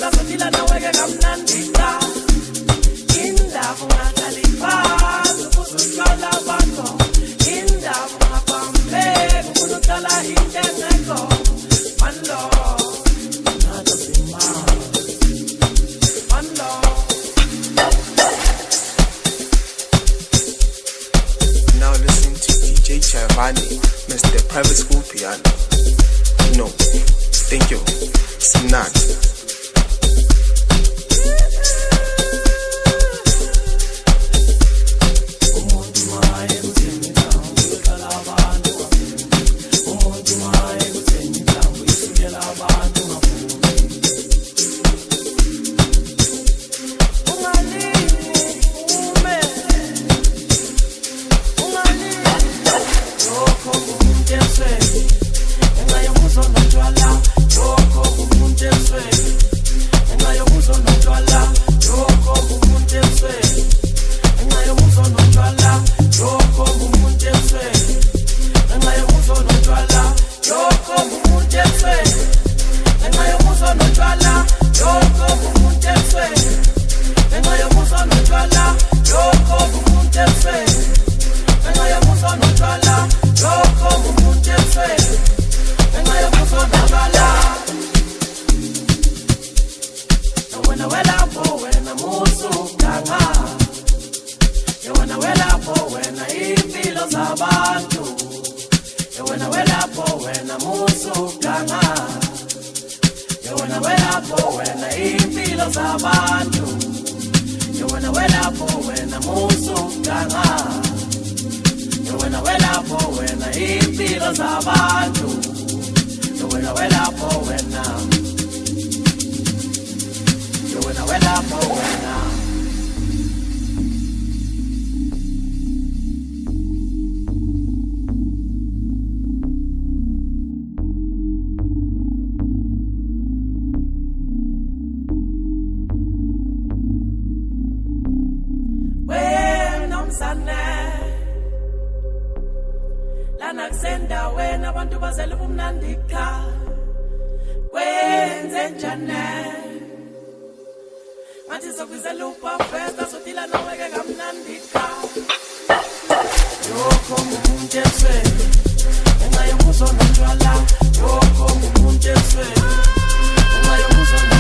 festa sotila naweke kamnandika indawo ngataliphansi kusutshwala bakho indawo ngapambeka ufuna uqala into engekho manlo Now listen to DJ Chavani, Mr. Private School Piano. No, thank you. It's not. Lanakusenda wena abantu bazela kumnandika kwenze njane ngathi sokuzela upafesta sotila naweke kamnandika yokho umuntu eswe engaye muso notshwala yokho umuntu eswe engaye muso